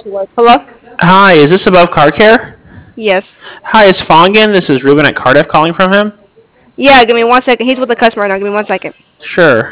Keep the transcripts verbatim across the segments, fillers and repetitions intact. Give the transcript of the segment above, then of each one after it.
Hello? Hi, is this Above Car Care? Yes. Hi, it's Fongan. This is Ruben at Cardiff calling from him. Yeah, give me one second. He's with the customer right now. Give me one second. Sure.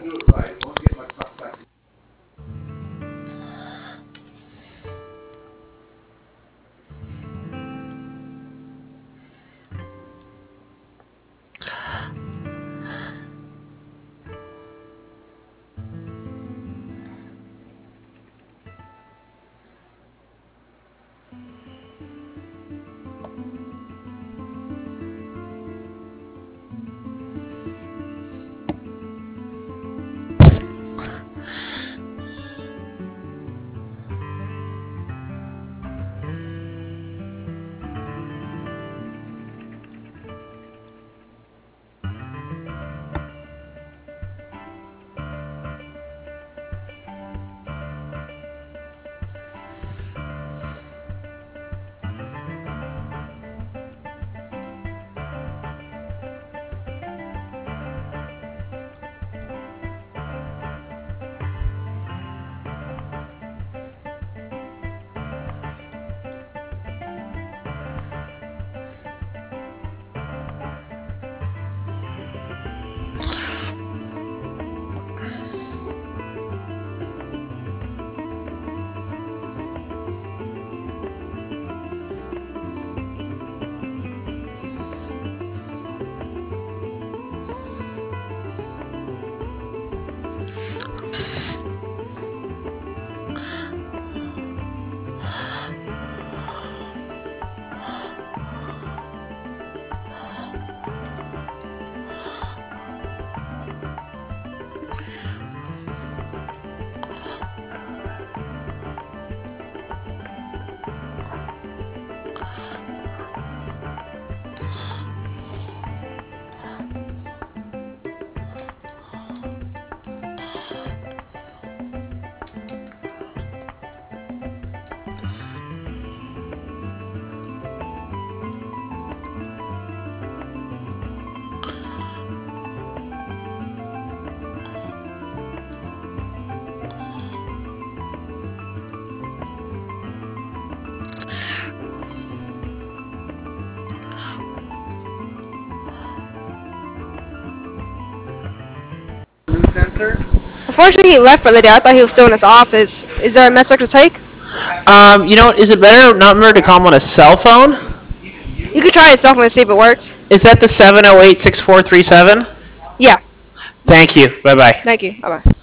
Unfortunately, he left for the day. I thought he was still in his office. Is there a message to take? Um, you know, is it better number to call him on a cell phone? You could try his cell phone and see if it works. Is that the seven oh eight, six four three seven? Yeah. Thank you. Bye-bye. Thank you. Bye bye.